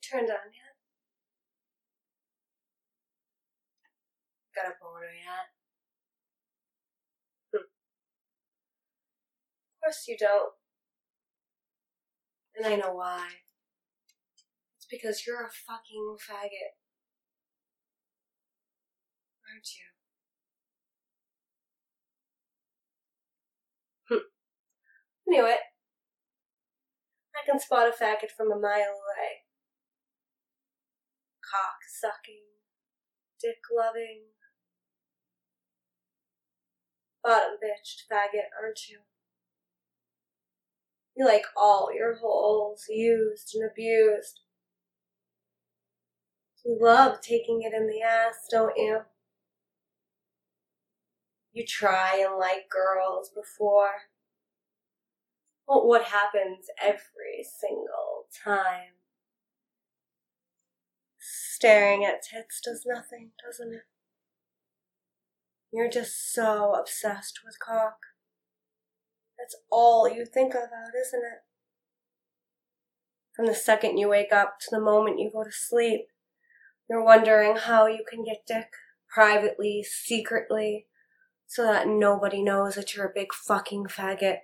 Turned on yet? Got a boner yet? Of course you don't. And I know why. It's because you're a fucking faggot. Aren't you? Knew it. I can spot a faggot from a mile away. Cock sucking, dick loving, bottom bitched faggot, aren't you? You like all your holes used and abused. You love taking it in the ass, don't you? You try and like girls before. But what happens every single time? Staring at tits does nothing, doesn't it? You're just so obsessed with cock. That's all you think about, isn't it? From the second you wake up to the moment you go to sleep, you're wondering how you can get dick privately, secretly, so that nobody knows that you're a big fucking faggot.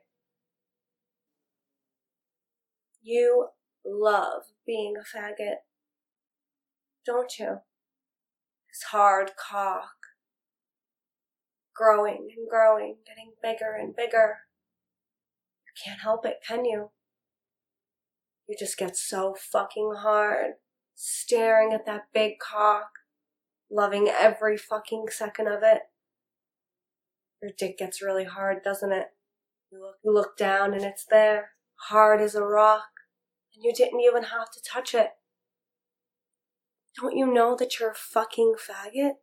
You love being a faggot, don't you? This hard cock. Growing and growing, getting bigger and bigger. You can't help it, can you? You just get so fucking hard, staring at that big cock, loving every fucking second of it. Your dick gets really hard, doesn't it? You look down and it's there, hard as a rock, and you didn't even have to touch it. Don't you know that you're a fucking faggot?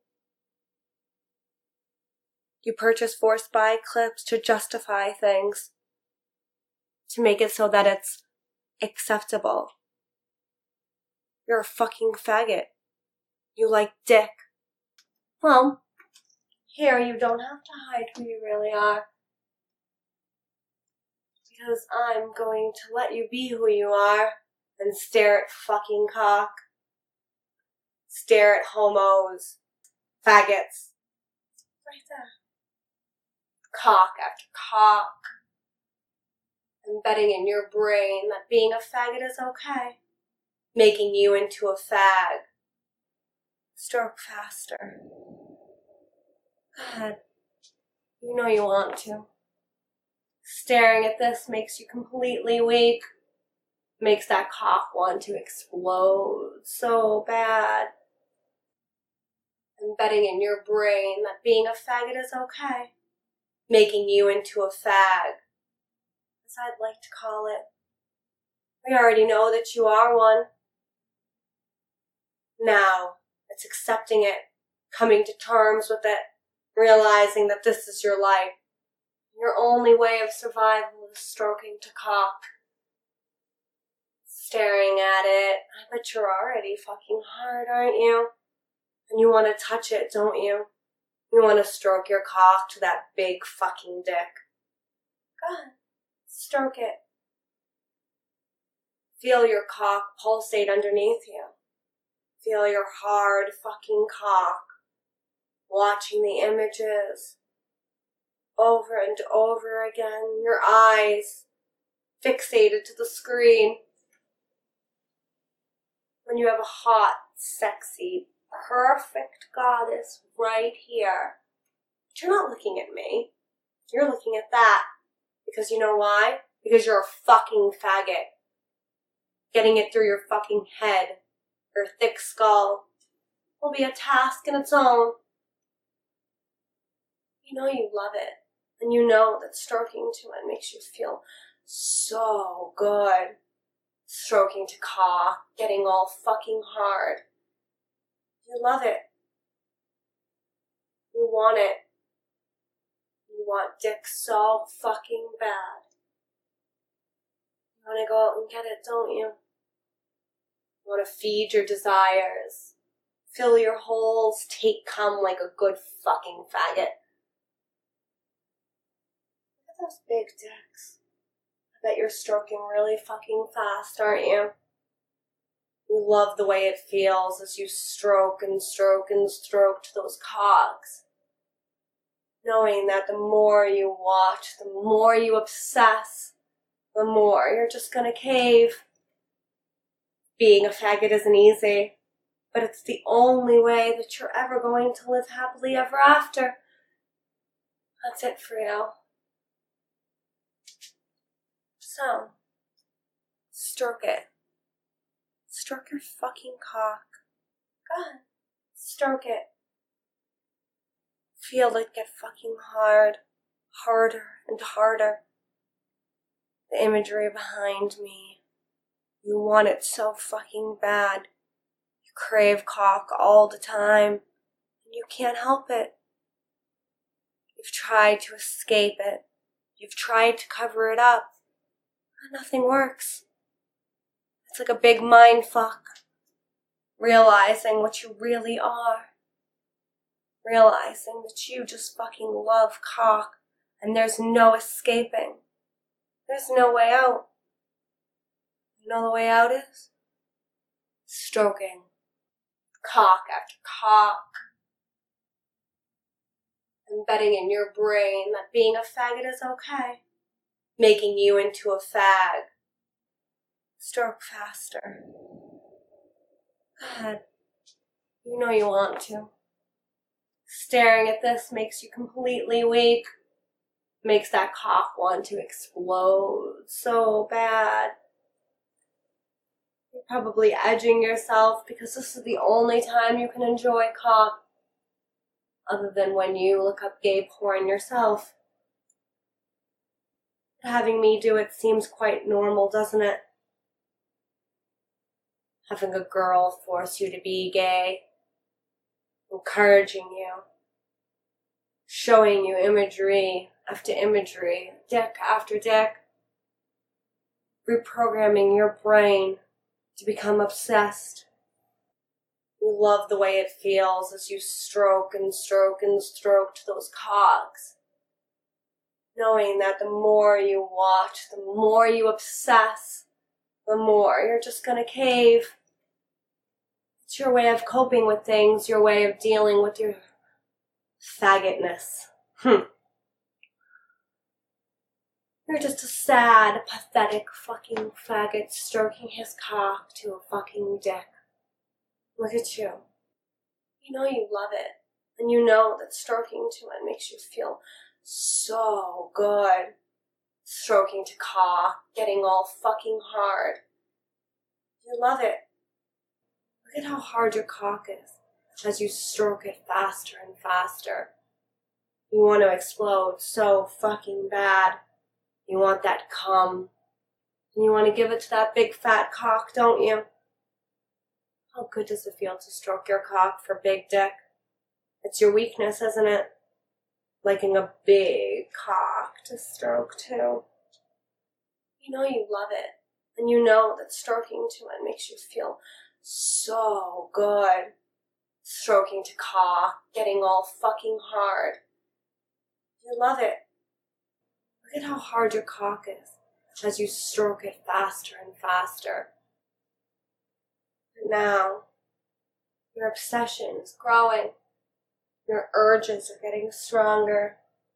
You purchase forced buy clips to justify things, to make it so that it's acceptable. You're a fucking faggot. You like dick. Well, here you don't have to hide who you really are. Because I'm going to let you be who you are and stare at fucking cock. Stare at homos. Faggots. Right there. Cock after cock. Embedding in your brain that being a faggot is okay. Making you into a fag. Stroke faster. Go ahead. You know you want to. Staring at this makes you completely weak. Makes that cock want to explode so bad. Embedding in your brain that being a faggot is okay. Making you into a fag. As I'd like to call it. We already know that you are one. Now, it's accepting it, coming to terms with it, realizing that this is your life. Your only way of survival is stroking to cock. Staring at it. I bet you're already fucking hard, aren't you? And you want to touch it, don't you? You want to stroke your cock to that big fucking dick. Go ahead. Stroke it. Feel your cock pulsate underneath you. Feel your hard fucking cock. Watching the images. Over and over again. Your eyes fixated to the screen. When you have a hot, sexy, perfect goddess right here. But you're not looking at me. You're looking at that. Because you know why? Because you're a fucking faggot. Getting it through your fucking head, your thick skull, will be a task in its own. You know you love it. And you know that stroking to it makes you feel so good. Stroking to cock, getting all fucking hard. You love it. You want it. You want dick so fucking bad. You want to go out and get it, don't you? You want to feed your desires. Fill your holes, take cum like a good fucking faggot. Look at those big dicks. I bet you're stroking really fucking fast, aren't you? You love the way it feels as you stroke and stroke and stroke to those cogs. Knowing that the more you watch, the more you obsess, the more you're just gonna cave. Being a faggot isn't easy, but it's the only way that you're ever going to live happily ever after. That's it for you. So, stroke it. Stroke your fucking cock. Go ahead. Stroke it. Feel it get fucking hard. Harder and harder. The imagery behind me. You want it so fucking bad. You crave cock all the time. And you can't help it. You've tried to escape it. You've tried to cover it up. But nothing works. It's like a big mind fuck. Realizing what you really are. Realizing that you just fucking love cock and there's no escaping. There's no way out. You know the way out is? Stroking. Cock after cock. Embedding in your brain that being a faggot is okay. Making you into a fag. Stroke faster. Go ahead. You know you want to. Staring at this makes you completely weak. Makes that cock want to explode so bad. You're probably edging yourself because this is the only time you can enjoy cock. Other than when you look up gay porn yourself. Having me do it seems quite normal, doesn't it? Having a girl force you to be gay. Encouraging you. Showing you imagery after imagery, dick after dick. Reprogramming your brain to become obsessed. You love the way it feels as you stroke and stroke and stroke to those cogs. Knowing that the more you watch, the more you obsess, the more you're just gonna cave. It's your way of coping with things, your way of dealing with your faggotness. You're just a sad, pathetic fucking faggot stroking his cock to a fucking dick. Look at you. You know you love it. And you know that stroking to it makes you feel so good. Stroking to cock, getting all fucking hard. You love it. Look at how hard your cock is as you stroke it faster and faster. You want to explode so fucking bad. You want that cum. And you want to give it to that big fat cock, don't you? How good does it feel to stroke your cock for big dick? It's your weakness, isn't it? Liking a big cock to stroke too. You know you love it. And you know that stroking to it makes you feel so good. Stroking to cock, getting all fucking hard. You love it. Look at how hard your cock is as you stroke it faster and faster. And now, your obsession is growing. Your urges are getting stronger.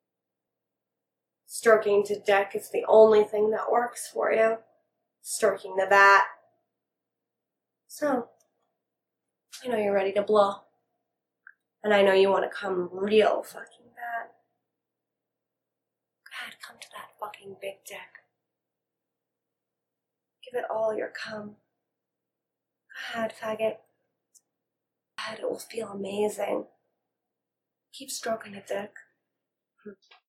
Stroking to dick is the only thing that works for you. Stroking to that. So, I know you're ready to blow. And I know you want to come real fucking bad. Go ahead, come to that fucking big dick. Give it all your cum. Go ahead, faggot. Go ahead, it will feel amazing. Keep stroking it, dick.